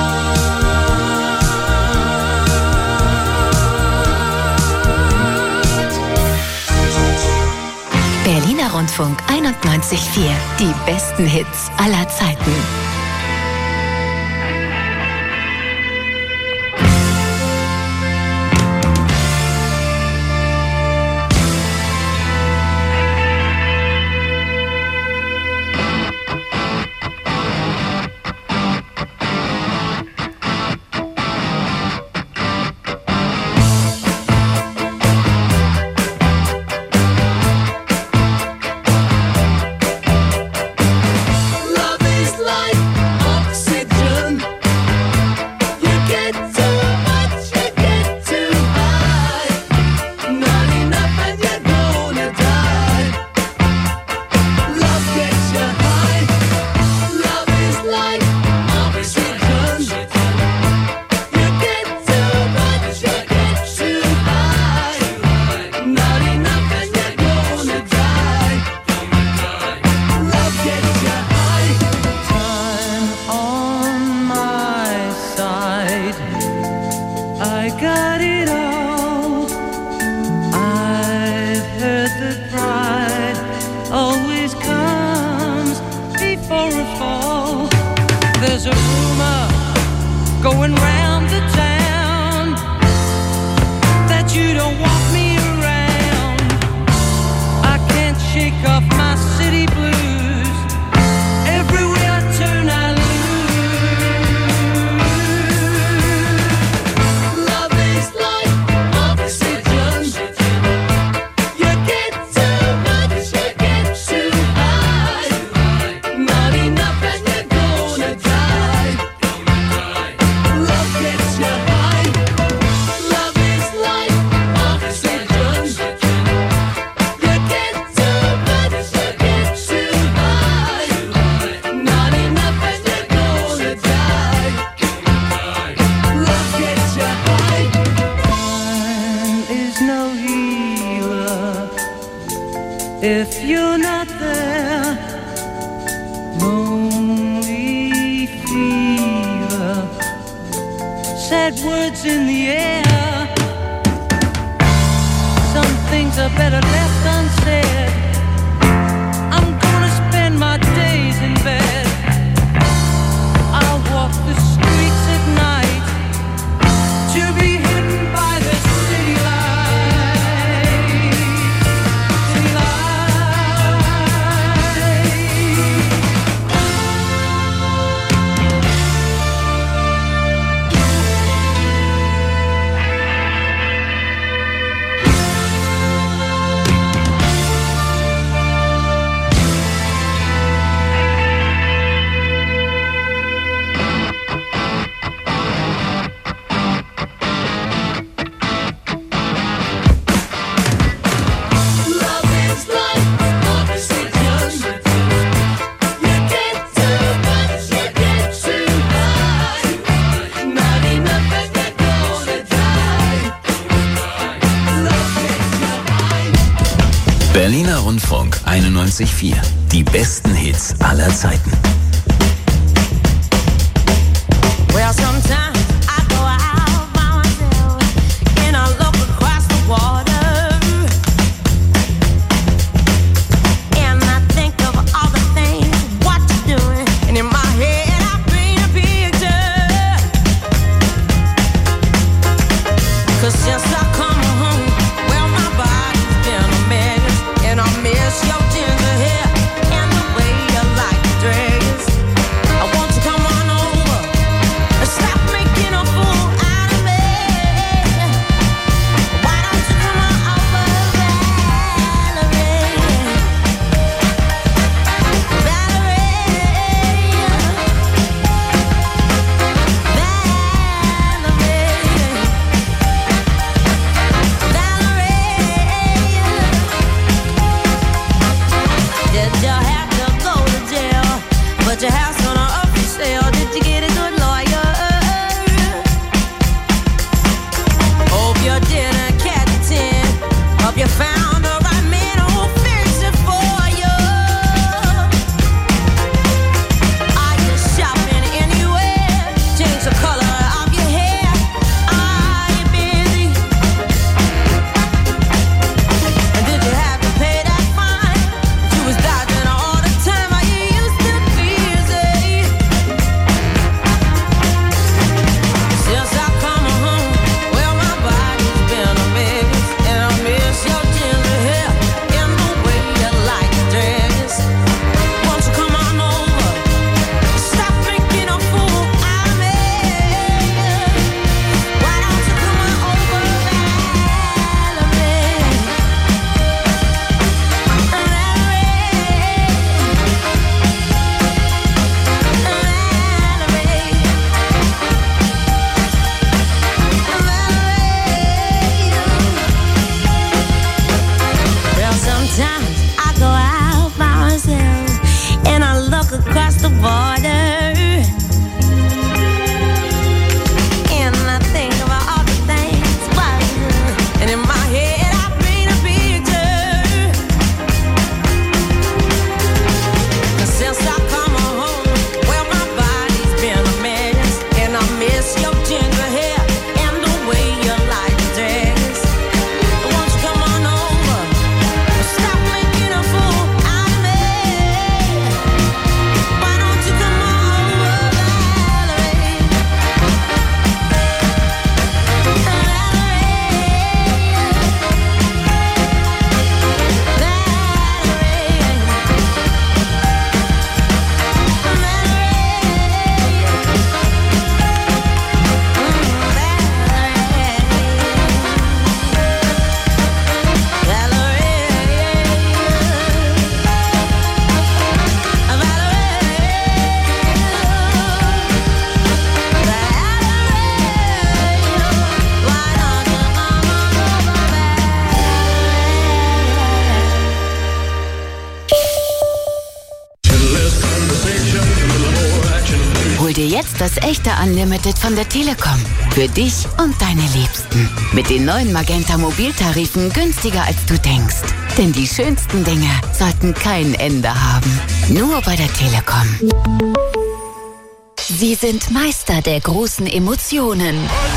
Berliner Rundfunk einundneunzig Komma vier. Die besten Hits aller Zeiten. Love is like oxygen. You get too much, you get too high. Not enough and you're gonna die. Love gets you high. Love is like oxygen. You get too much, you get too high. Not enough and you're gonna die. Love gets you high. Time on my side. I got it all. I've heard that pride always comes before a fall. There's a rumor going round the town that you don't want me around. I can't shake off my city blues. Everywhere I turn, I lose. Love is like oxygen. You get too much, you get too high. Not enough and you're gonna die. if you're not there. Lonely fever, sad words in the air. Some things are better left unsaid. I'm gonna spend my days in bed. I'll walk the streets at night to be hidden by the city light. City Berliner Rundfunk einundneunzig Komma vier. Die besten Hits aller Zeiten. Well, sometimes I go out by myself and I look across the water and I think of all the things what you're doing, and in my head I paint a picture. 'Cause since I come home, well, my body's been a mess, and I miss your ginger hair and the way you like to dress. I want to come on over and stop making a fool out of me. Why don't you come on over, Valerie? Did you have to go to jail? But your house on a up for sale. Did you get a good lawyer? Hope you didn't catch a tin. Hope you found the right man who'll fix it for you. Are you shopping anywhere? Change the color of your hair. Are you busy? And did you have to pay that fine? You was dodging all the time. Are you used to busy? Since I come home, well, my body's been a mess, and I miss your ginger hair and the way you like to dress. Won't you come on over? Stop making a fool out of me. Why don't you come on over, Well, sometimes I go out by myself and I look across the border and I think about all the things what I do. And in my head I paint a picture. 'Cause since I come home, well, my body's been a mess, and I miss your ginger hair and the way you like to dress. Won't you come on over? Stop making a fool out of me. Why don't you come on over, Valerie? Hol dir jetzt das echte Unlimited von der Telekom. Für dich und deine Liebsten. Mit den neuen Magenta Mobiltarifen günstiger als du denkst. Denn die schönsten Dinge sollten kein Ende haben. Nur bei der Telekom. Sie sind Meister der großen Emotionen.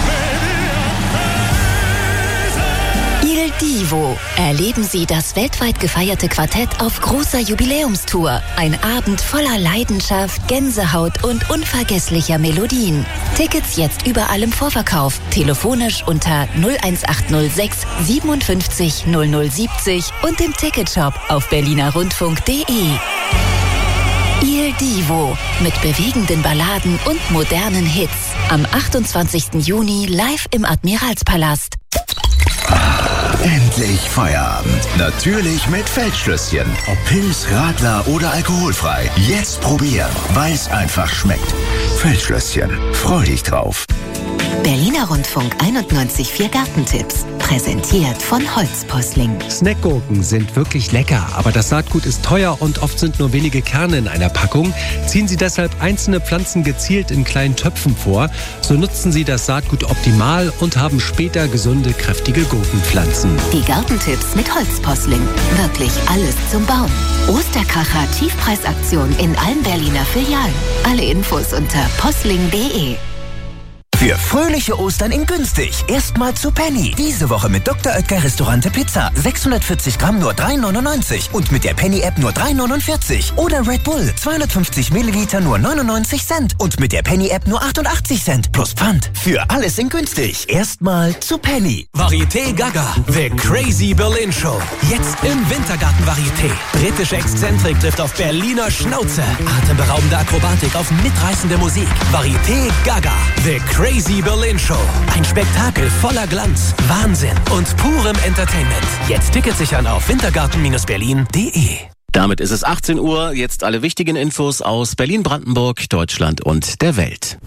Il Divo. Erleben Sie das weltweit gefeierte Quartett auf großer Jubiläumstour. Ein Abend voller Leidenschaft, Gänsehaut und unvergesslicher Melodien. Tickets jetzt überall im Vorverkauf. Telefonisch unter null eins acht null sechs siebenundfünfzig null null siebzig und im Ticketshop auf berliner rundfunk punkt de. Il Divo mit bewegenden Balladen und modernen Hits. Am achtundzwanzigsten Juni live im Admiralspalast. Endlich Feierabend. Natürlich mit Feldschlösschen. Ob Pils, Radler oder alkoholfrei. Jetzt probieren, weil es einfach schmeckt. Feldschlösschen. Freu dich drauf. Berliner Rundfunk einundneunzig Komma vier Gartentipps. Präsentiert von Holzposling. Snackgurken sind wirklich lecker, aber das Saatgut ist teuer und oft sind nur wenige Kerne in einer Packung. Ziehen Sie deshalb einzelne Pflanzen gezielt in kleinen Töpfen vor. So nutzen Sie das Saatgut optimal und haben später gesunde, kräftige Gurkenpflanzen. Die Gartentipps mit Holzposling. Wirklich alles zum Bauen. Osterkracher Tiefpreisaktion in allen Berliner Filialen. Alle Infos unter posling punkt de. Für fröhliche Ostern in günstig. Erstmal zu Penny. Diese Woche mit Doktor Oetker Restaurante Pizza. sechshundertvierzig Gramm nur drei neunundneunzig. Und mit der Penny-App nur drei neunundvierzig. Oder Red Bull. zweihundertfünfzig Milliliter nur neunundneunzig Cent. Und mit der Penny-App nur achtundachtzig Cent. Plus Pfand. Für alles in günstig. Erstmal zu Penny. Varieté Gaga. The Crazy Berlin Show. Jetzt im Wintergarten Varieté. Britische Exzentrik trifft auf Berliner Schnauze. Atemberaubende Akrobatik auf mitreißende Musik. Varieté Gaga. The Crazy Berlin Show. Ein Spektakel voller Glanz, Wahnsinn und purem Entertainment. Jetzt Tickets sichern auf wintergarten berlin punkt de. Damit ist es achtzehn Uhr. Jetzt alle wichtigen Infos aus Berlin, Brandenburg, Deutschland und der Welt.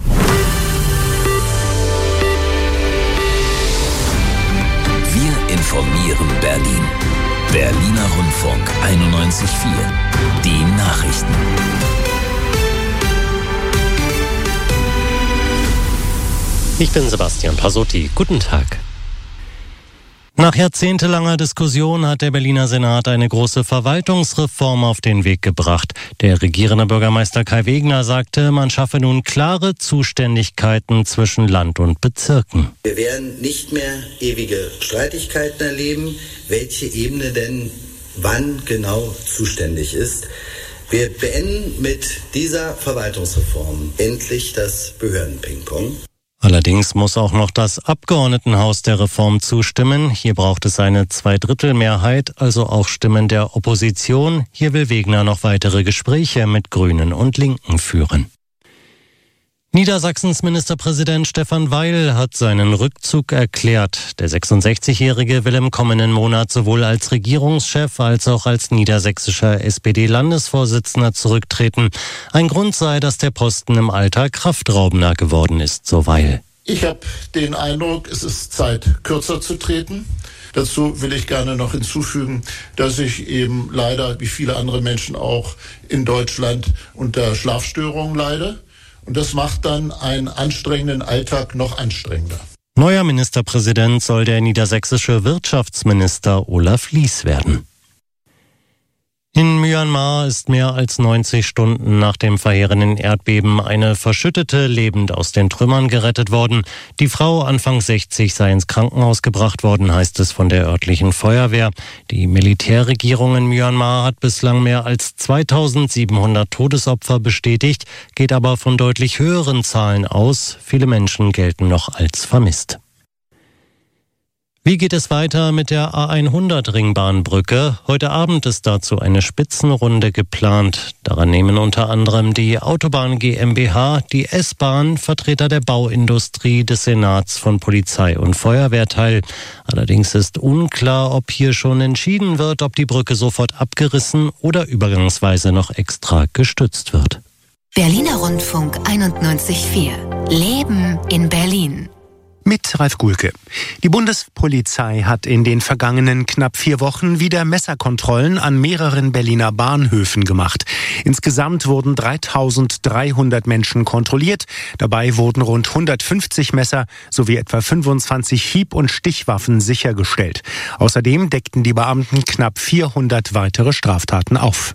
Wir informieren Berlin. Berliner Rundfunk einundneunzig Komma vier. Die Nachrichten. Ich bin Sebastian Pasotti. Guten Tag. Nach jahrzehntelanger Diskussion hat der Berliner Senat eine große Verwaltungsreform auf den Weg gebracht. Der regierende Bürgermeister Kai Wegner sagte, man schaffe nun klare Zuständigkeiten zwischen Land und Bezirken. Wir werden nicht mehr ewige Streitigkeiten erleben, welche Ebene denn wann genau zuständig ist. Wir beenden mit dieser Verwaltungsreform endlich das Behörden-Ping-Pong. Allerdings muss auch noch das Abgeordnetenhaus der Reform zustimmen. Hier braucht es eine Zweidrittelmehrheit, also auch Stimmen der Opposition. Hier will Wegner noch weitere Gespräche mit Grünen und Linken führen. Niedersachsens Ministerpräsident Stefan Weil hat seinen Rückzug erklärt. Der sechsundsechzigjährige will im kommenden Monat sowohl als Regierungschef als auch als niedersächsischer S P D-Landesvorsitzender zurücktreten. Ein Grund sei, dass der Posten im Alter kraftraubender geworden ist, so Weil. Ich habe den Eindruck, es ist Zeit, kürzer zu treten. Dazu will ich gerne noch hinzufügen, dass ich eben leider, wie viele andere Menschen auch in Deutschland, unter Schlafstörungen leide. Und das macht dann einen anstrengenden Alltag noch anstrengender. Neuer Ministerpräsident soll der niedersächsische Wirtschaftsminister Olaf Lies werden. In Myanmar ist mehr als neunzig Stunden nach dem verheerenden Erdbeben eine Verschüttete lebend aus den Trümmern gerettet worden. Die Frau, Anfang sechzig, sei ins Krankenhaus gebracht worden, heißt es von der örtlichen Feuerwehr. Die Militärregierung in Myanmar hat bislang mehr als zweitausendsiebenhundert Todesopfer bestätigt, geht aber von deutlich höheren Zahlen aus. Viele Menschen gelten noch als vermisst. Wie geht es weiter mit der A hundert Ringbahnbrücke? Heute Abend ist dazu eine Spitzenrunde geplant. Daran nehmen unter anderem die Autobahn GmbH, die S-Bahn, Vertreter der Bauindustrie, des Senats, von Polizei und Feuerwehr teil. Allerdings ist unklar, ob hier schon entschieden wird, ob die Brücke sofort abgerissen oder übergangsweise noch extra gestützt wird. Berliner Rundfunk einundneunzig Komma vier. Leben in Berlin. Mit Ralf Gulke. Die Bundespolizei hat in den vergangenen knapp vier Wochen wieder Messerkontrollen an mehreren Berliner Bahnhöfen gemacht. Insgesamt wurden dreitausenddreihundert Menschen kontrolliert. Dabei wurden rund hundertfünfzig Messer sowie etwa fünfundzwanzig Hieb- und Stichwaffen sichergestellt. Außerdem deckten die Beamten knapp vierhundert weitere Straftaten auf.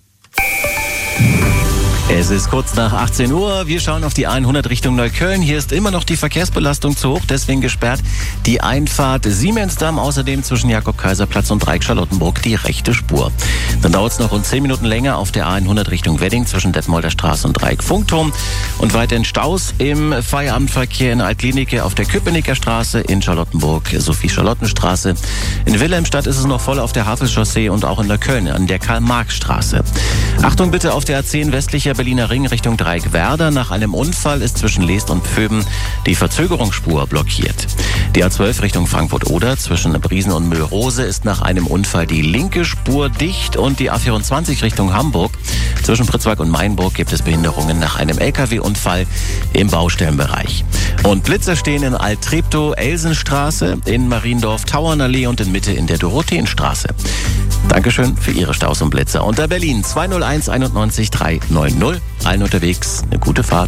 Es ist kurz nach achtzehn Uhr. Wir schauen auf die hundert Richtung Neukölln. Hier ist immer noch die Verkehrsbelastung zu hoch, deswegen gesperrt die Einfahrt Siemensdamm. Außerdem zwischen Jakob-Kaiser-Platz und Dreieck-Charlottenburg die rechte Spur. Dann dauert es noch rund zehn Minuten länger auf der hundert Richtung Wedding zwischen Detmolder Straße und Dreieck-Funkturm. Und weiterhin Staus im Feierabendverkehr in Altlinike auf der Köpenicker Straße, in Charlottenburg Sophie-Charlottenstraße. In Wilhelmstadt ist es noch voll auf der Havelchaussee und auch in Neukölln an der Karl-Marx-Straße. Achtung bitte auf der A zehn westlicher Berliner Ring Richtung Dreieck-Werder. Nach einem Unfall ist zwischen Leest und Pföben die Verzögerungsspur blockiert. Die A zwölf Richtung Frankfurt-Oder zwischen Briesen und Mühlrose ist nach einem Unfall die linke Spur dicht und die A vierundzwanzig Richtung Hamburg. Zwischen Pritzwalk und Mainburg gibt es Behinderungen nach einem L K W-Unfall im Baustellenbereich. Und Blitzer stehen in Alt-Treptow, Elsenstraße, in Mariendorf, Tauernallee und in Mitte in der Dorotheenstraße. Dankeschön für Ihre Staus und Blitzer. Unter Berlin zwei null eins einundneunzig drei neun null. Allen unterwegs eine gute Fahrt.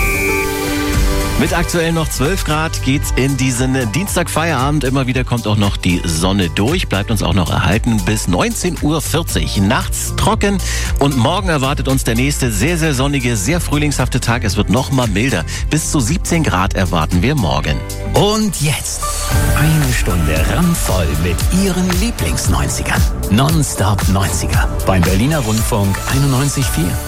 Mit aktuell noch zwölf Grad geht's in diesen Dienstagfeierabend. Immer wieder kommt auch noch die Sonne durch, bleibt uns auch noch erhalten bis neunzehn Uhr vierzig. Nachts trocken und morgen erwartet uns der nächste sehr, sehr sonnige, sehr frühlingshafte Tag. Es wird noch mal milder. Bis zu siebzehn Grad erwarten wir morgen. Und jetzt eine Stunde randvoll mit Ihren Lieblings-neunzigern. Nonstop neunziger beim Berliner Rundfunk einundneunzig Komma vier.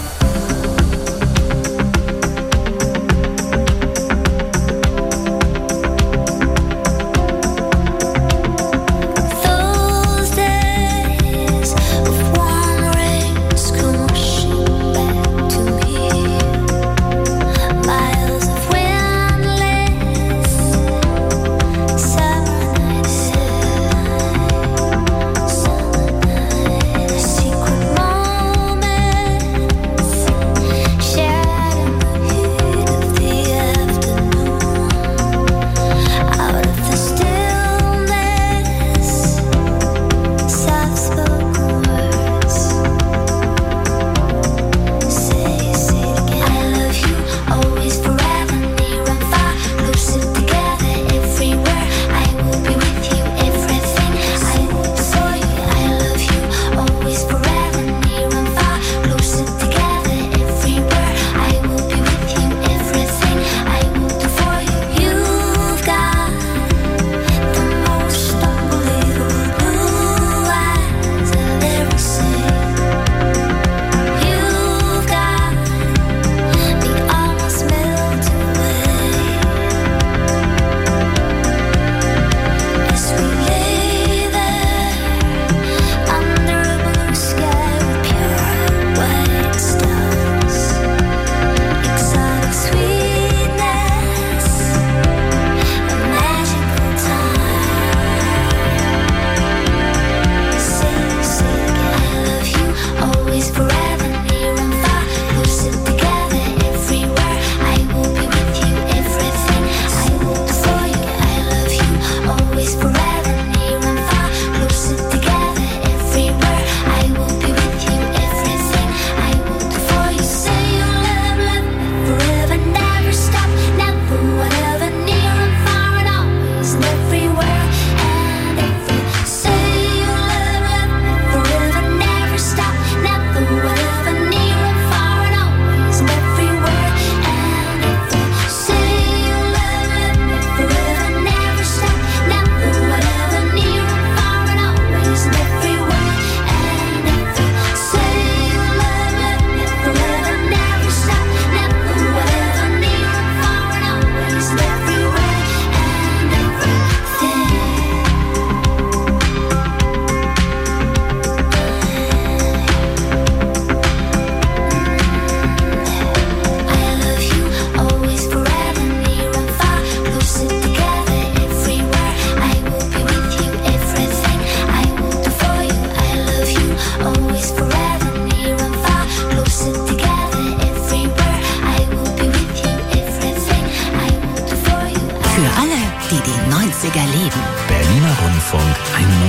Secret moment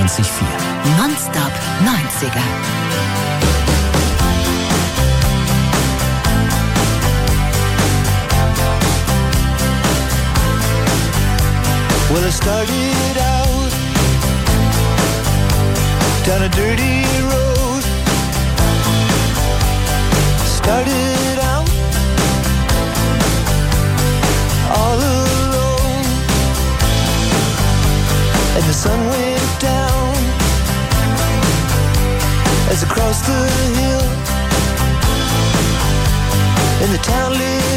neunzig Komma vier. Nonstop neunziger. Well, I started out down a dirty road. Started out all alone, and the sun went down as I crossed the hill, and the town lit